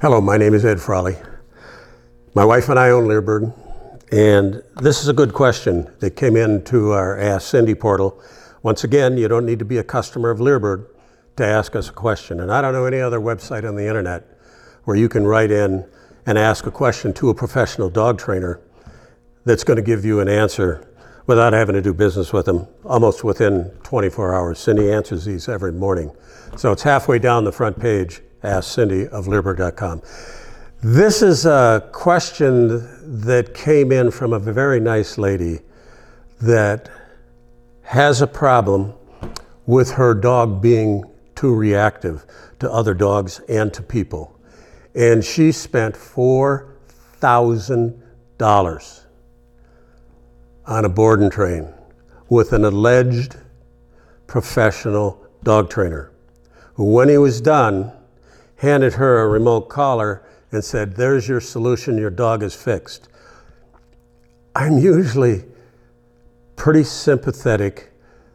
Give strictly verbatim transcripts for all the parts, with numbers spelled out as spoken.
Hello, my name is Ed Frawley. My wife and I own Leerburg, and this is a good question that came into our Ask Cindy portal. Once again, you don't need to be a customer of Leerburg to ask us a question, and I don't know any other website on the internet where you can write in and ask a question to a professional dog trainer that's going to give you an answer without having to do business with them almost within twenty-four hours. Cindy answers these every morning. So it's halfway down the front page, Ask Cindy of Leerburg dot com. This is a question that came in from a very nice lady that has a problem with her dog being too reactive to other dogs and to people. And she spent four thousand dollars on a board and train with an alleged professional dog trainer, who, when he was done, handed her a remote collar and said, "There's your solution, your dog is fixed." I'm usually pretty sympathetic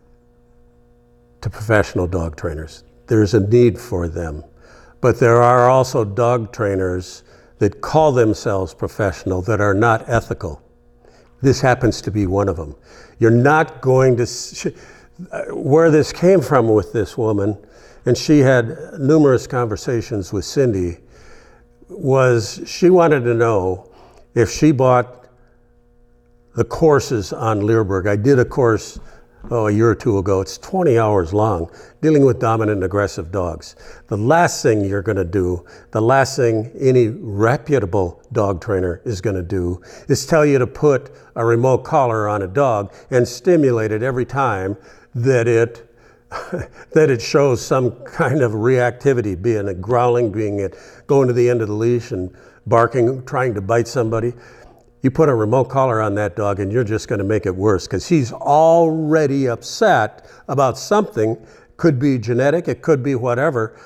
to professional dog trainers. There's a need for them. But there are also dog trainers that call themselves professional that are not ethical. This happens to be one of them. You're not going to, sh- where this came from with this woman, and she had numerous conversations with Cindy, was she wanted to know if she bought the courses on Leerburg. I did a course oh, a year or two ago. It's twenty hours long, dealing with dominant and aggressive dogs. The last thing you're going to do, the last thing any reputable dog trainer is going to do, is tell you to put a remote collar on a dog and stimulate it every time that it that it shows some kind of reactivity, being it growling, being it going to the end of the leash and barking, trying to bite somebody. You put a remote collar on that dog and you're just going to make it worse, because he's already upset about something. Could be genetic, it could be whatever,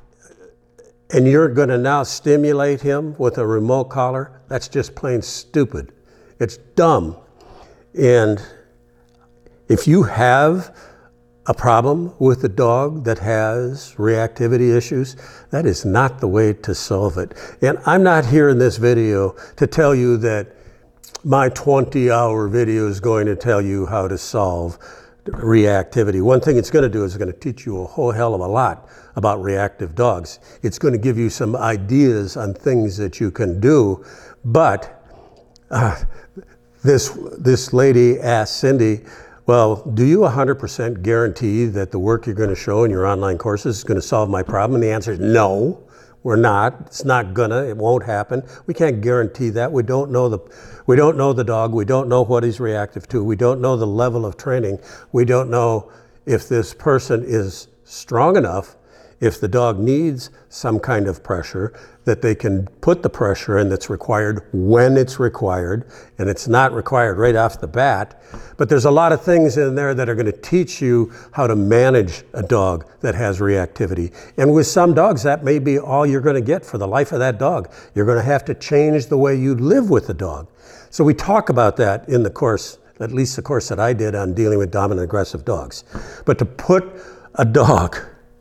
and you're going to now stimulate him with a remote collar. That's just plain stupid. It's dumb. And if you have a problem with a dog that has reactivity issues, that is not the way to solve it. And I'm not here in this video to tell you that my twenty hour video is going to tell you how to solve reactivity. One thing it's going to do is it's going to teach you a whole hell of a lot about reactive dogs. It's going to give you some ideas on things that you can do. But uh, this, this lady asked Cindy, well, do you one hundred percent guarantee that the work you're going to show in your online courses is going to solve my problem? And the answer is no, we're not. It's not gonna, it won't happen. We can't guarantee that. We don't know the, we don't know the dog. We don't know what he's reactive to. We don't know the level of training. We don't know if this person is strong enough, if the dog needs some kind of pressure, that they can put the pressure in that's required when it's required, and it's not required right off the bat. But there's a lot of things in there that are going to teach you how to manage a dog that has reactivity. And with some dogs, that may be all you're going to get for the life of that dog. You're going to have to change the way you live with the dog. So we talk about that in the course, at least the course that I did on dealing with dominant aggressive dogs. But to put a dog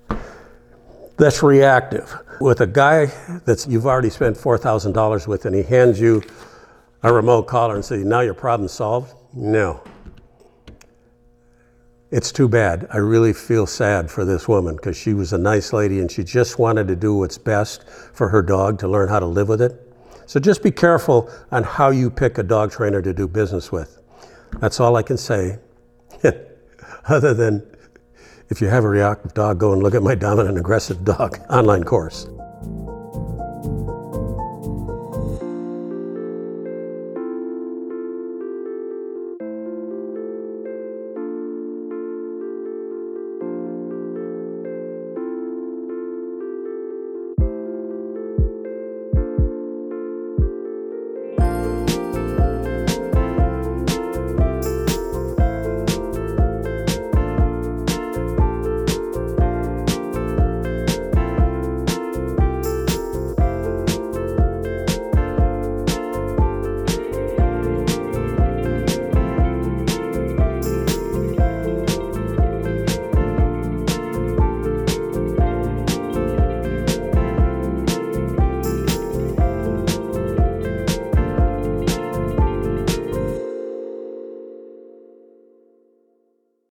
that's reactive with a guy that's you've already spent four thousand dollars with, and he hands you a remote collar and says, now your problem's solved? No. It's too bad. I really feel sad for this woman, because she was a nice lady and she just wanted to do what's best for her dog, to learn how to live with it. So just be careful on how you pick a dog trainer to do business with. That's all I can say. Other than, if you have a reactive dog, go and look at my dominant aggressive dog online course.